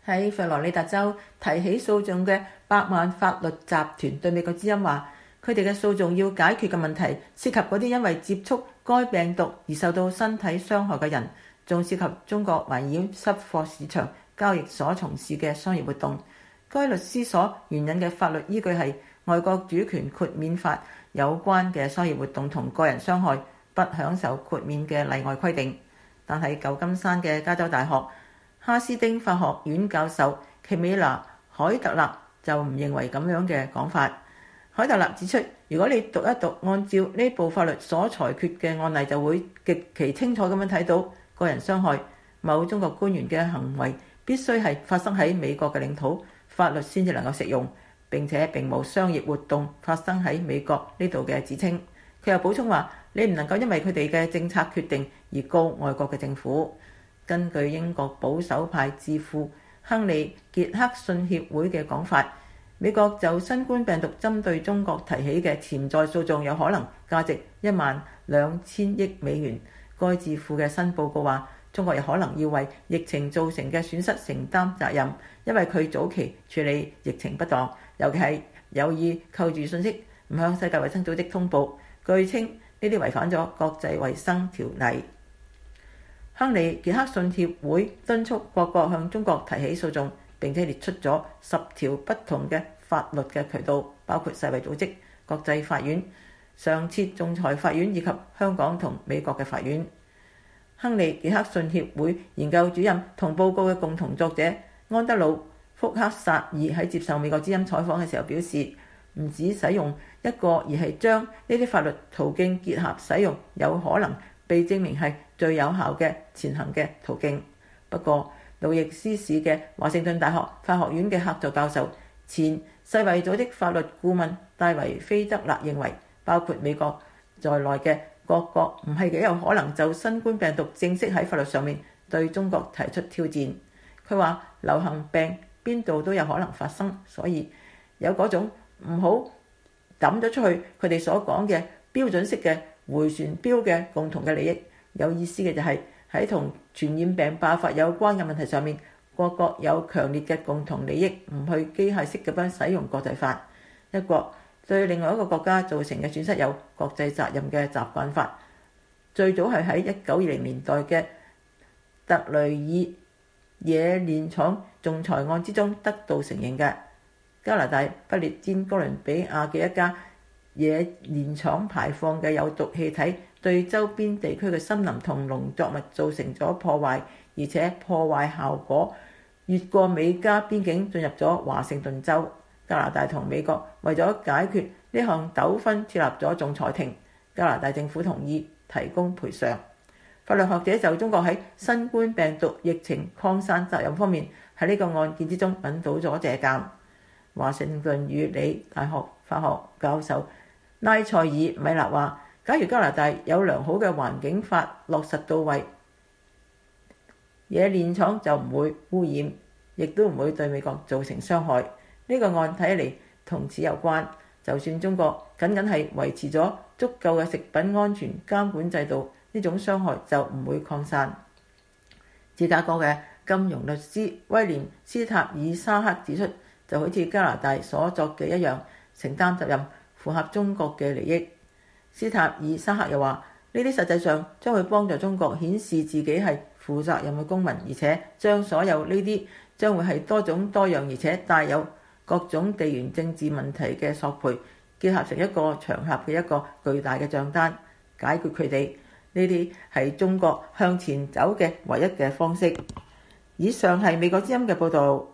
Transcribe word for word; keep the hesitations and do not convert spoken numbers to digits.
喺佛羅里達州提起訴訟嘅百萬法律集團對美國之音話，佢哋嘅訴訟要解決嘅問題涉及嗰啲因為接觸該病毒而受到身體傷害嘅人，仲涉及中國懷疑濕貨市場交易所從事嘅商業活動。該律師所援引嘅法律依據係外國主權豁免法有關嘅商業活動同個人傷害不享受豁免嘅例外規定。但係舊金山嘅加州大學哈斯丁法學院教授奇美娜海特納就唔認為咁樣嘅講法。海特納指出，如果你讀一讀按照呢部法律所裁決嘅案例，就會極其清楚咁樣睇到個人傷害某中國官員嘅行為必須係發生喺美國嘅領土，法律先至能夠適用，並且並冇商業活動發生喺美國呢度嘅指稱。佢又補充話，你唔能夠因為佢哋嘅政策決定而告外國嘅政府。根據英國保守派智庫亨利傑克遜協會嘅講法，美國就新冠病毒針對中國提起嘅潛在訴訟有可能價值一萬兩千億美元。該智庫嘅新報告話，中國有可能要為疫情造成嘅損失承擔責任，因為佢早期處理疫情不當，尤其係有意扣住信息唔向世界衛生組織通報，據稱呢啲違反咗國際衛生條例。亨利傑克遜協會敦促各國向中國提起訴訟，並且列出咗十條不同嘅法律嘅渠道，包括世衛組織、國際法院、上設仲裁法院以及香港同美國嘅法院。亨利傑克遜協會研究主任同報告嘅共同作者安德魯福克薩爾喺接受美國之音採訪嘅時候表示，唔止使用一個，而係將呢啲法律途徑結合使用，有可能被證明係最有效嘅前行嘅途徑。不過，路易斯市嘅華盛頓大學法學院嘅客座教授、前世衛組織法律顧問戴維菲德勒認為，包括美國在內嘅各國唔係幾有可能就新冠病毒正式喺法律上面對中國提出挑戰。佢話流行病邊度都有可能發生，所以有嗰種唔好抌咗出去佢哋所講嘅標準式嘅迴旋鏢嘅共同嘅利益。有意思嘅就係喺同傳染病爆發有關嘅問題上面，各國有強烈嘅共同利益，唔去機械式咁樣使用國際法。一國對另外一個國家造成嘅損失有國際責任嘅習慣法，最早係喺一九二零年代嘅特雷爾冶煉廠仲裁案之中得到承認嘅。加拿大不列顛哥倫比亞嘅一家冶煉廠排放嘅有毒氣體對周邊地區嘅森林同農作物造成咗破壞，而且破壞效果越過美加邊境進入咗華盛頓州。加拿大同美國為咗解決呢項糾紛設立咗仲裁庭，加拿大政府同意提供賠償。法律學者就中國喺新冠病毒疫情擴散責任方面喺呢個案件之中揾到咗借鑑。華盛頓與理大學法學教授拉塞爾米勒話，假如加拿大有良好嘅環境法落實到位，冶煉廠就唔會污染，亦都唔會對美國造成傷害。呢個案睇嚟同此有關，就算中國僅僅係維持咗足夠嘅食品安全監管制度，呢種傷害就唔會擴散。芝加哥嘅金融律師威廉斯塔爾沙克指出，就好似加拿大所作嘅一樣，承擔責任，符合中國嘅利益。斯塔爾沙克又話，呢啲實際上將會幫助中國顯示自己係負責任嘅公民，而且將所有呢啲將會係多種多樣而且帶有各種地緣政治問題嘅索賠結合成一個場合嘅一個巨大嘅帳單，解決佢哋。呢啲係中國向前走嘅唯一嘅方式。以上係美國之音嘅報導。